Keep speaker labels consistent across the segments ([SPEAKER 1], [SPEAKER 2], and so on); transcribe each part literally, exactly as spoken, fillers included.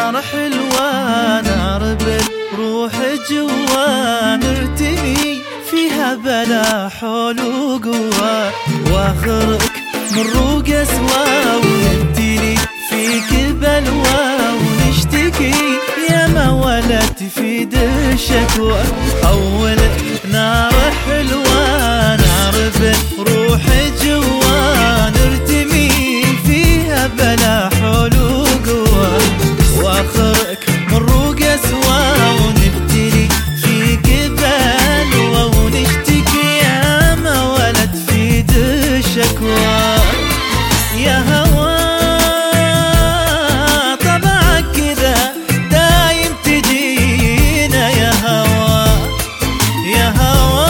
[SPEAKER 1] نار حلوة، نار بالروح جوا، نرتمي فيها بلا حول وقوة، واخرك من روق اسوا، ونبتلي فيك بلوى، ونشتكي يا ما ولا تفيد الشكوى. أولك نار حلوة، نار بالروح جوا، نرتمي فيها بلا حول وقوة، واخرك من روق اسوا، ونبتلي فيك بلوى، ونشتكي يا ما ولا تفيد الشكوى. يا هوا طبعك كذا دايم تجينا، يا هوا يا هوا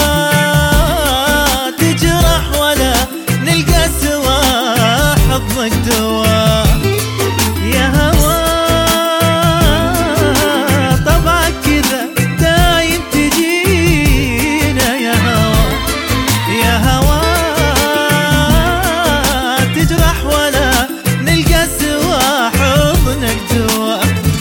[SPEAKER 1] تجرح ولا نلقى سوا حضنك دوا. يا هوا طبعك كذا دايم تجينا، يا هوا يا هوا تجرح ولا نلقى سوا حضنك دوا.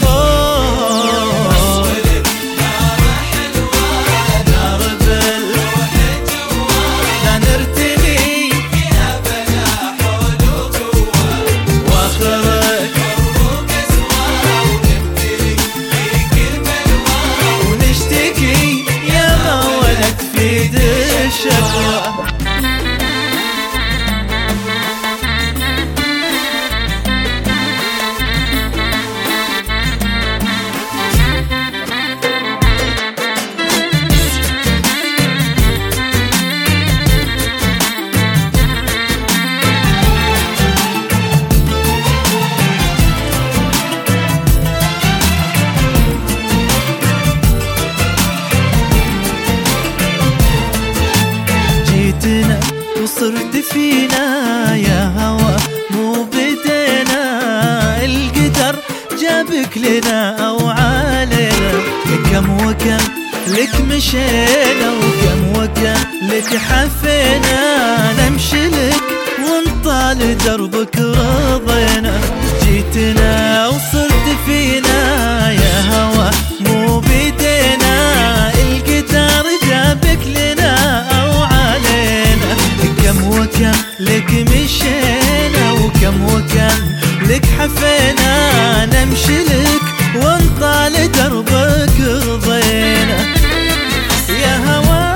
[SPEAKER 1] وصرت فينا يا هوا مو بدينا، القدر جابك لنا أو علينا، كم وكم لك مشينا، وكم وكم لك حفينا، نمشي لك ونطال دربك رضينا. جيتنا وصرت فينا يا هوا مو بدينا، القدر جابك لنا أو علينا، كم وكم لك مشينا، وكم وكم لك حفينا، نمشي لك ونطال دربك رضينا. يا هوا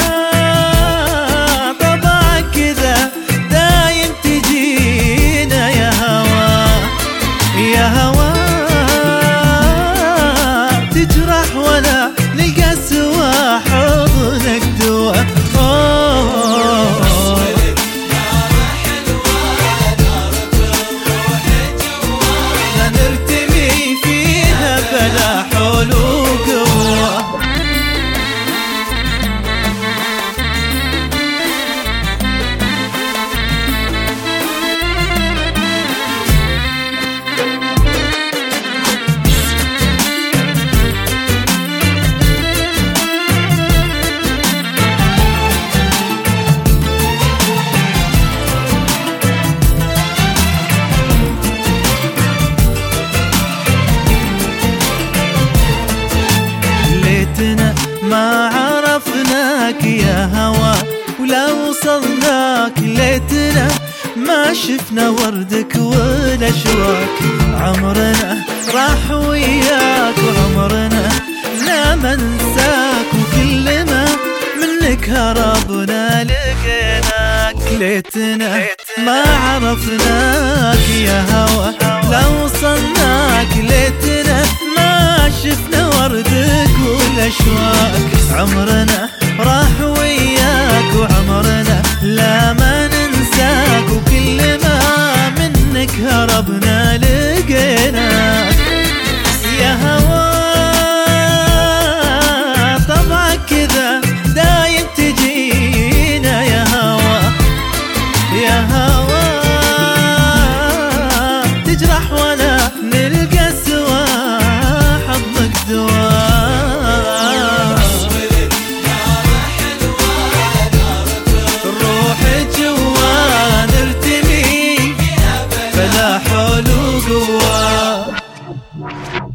[SPEAKER 1] طبعك كذا دايم تجينا، يا هوا يا هوا تجرح ولا نلقى سوا حضنك دوا. بلا حول وقوة. ما عرفناك يا هوا ولا وصلناك، ليتنا ما شفنا وردك ولا شواك، عمرنا راح وياك وعمرنا لا منساك، وكل ما منك هربنا لقيناك، ليتنا ما عرفناك يا هوا لا وصلناك، ليتنا ما شفنا وردك ولا شواك، عمرنا راح وياك وعمرنا لا ما ننساك، وكل ما منك هربنا لقيناك. يا هوا طبعك كذا دايم تجينا، يا هوا يا هوا تجرح ولا نلقى سوا حضنك دوا.
[SPEAKER 2] you.